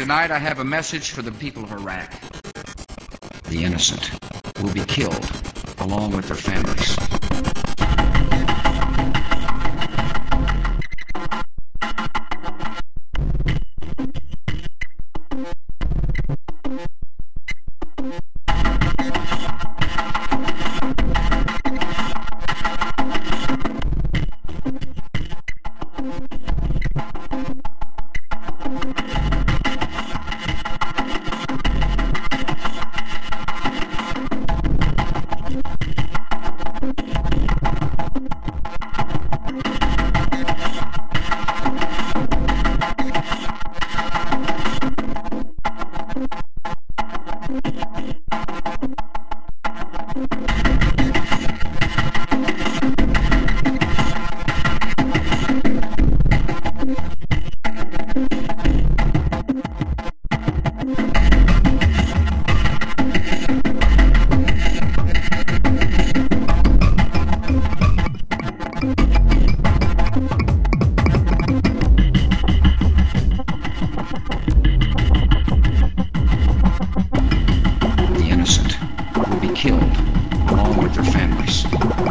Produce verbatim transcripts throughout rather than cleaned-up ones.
Tonight I have a message for the people of Iraq. The innocent will be killed along with their families. Killed along with their families.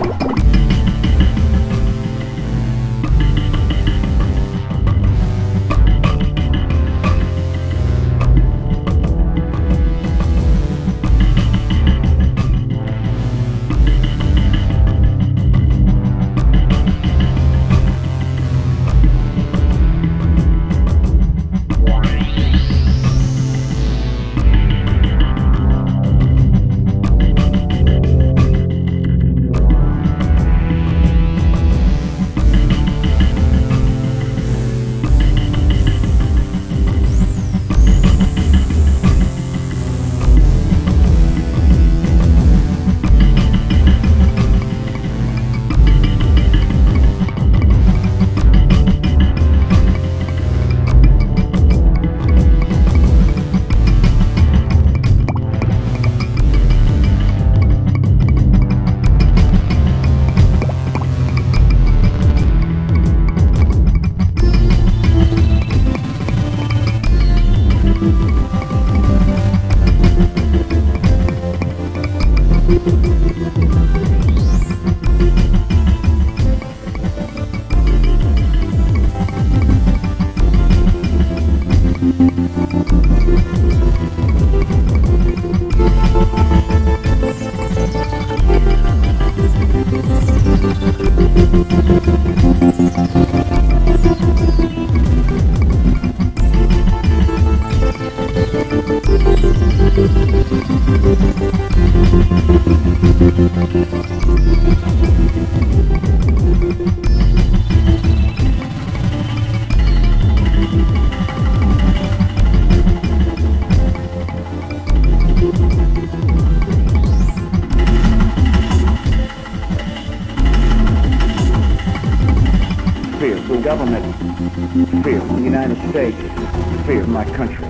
Fear from the government, fear from the United States, fear from my country.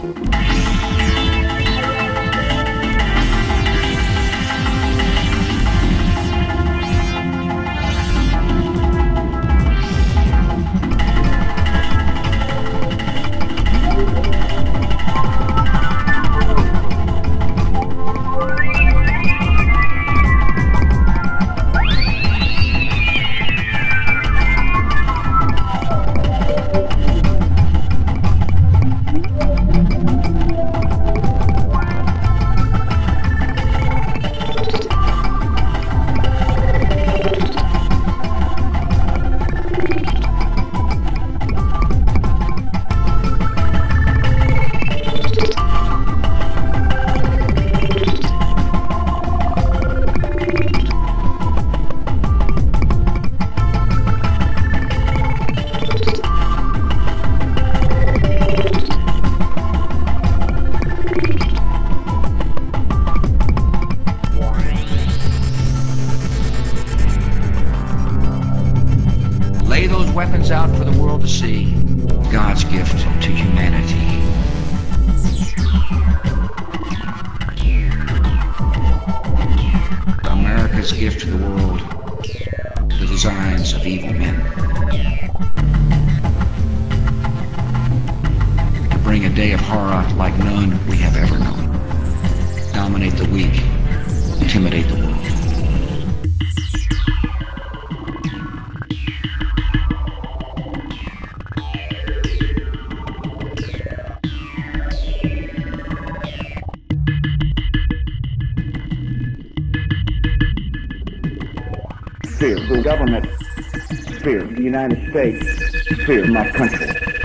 Lay those weapons out for the world to see. God's gift to humanity. America's gift to the world. The designs of evil men. To bring a day of horror like none we have ever known. Dominate the weak, intimidate the world. Fear of the government, fear of the United States, fear of my country.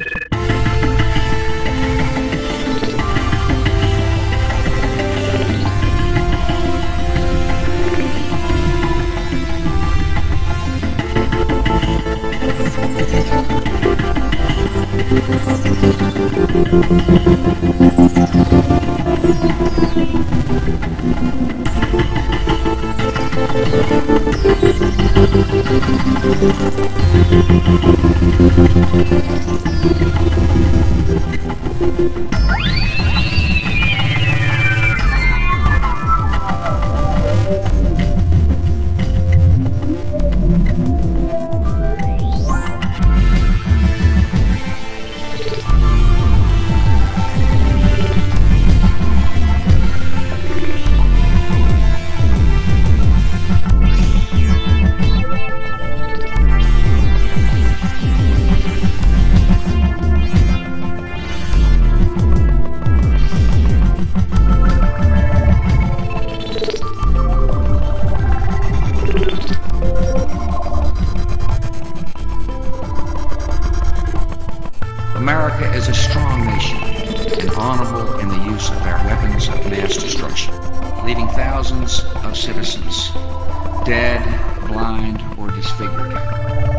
America is a strong nation and honorable in the use of our weapons of mass destruction, leaving thousands of citizens dead, blind, or disfigured.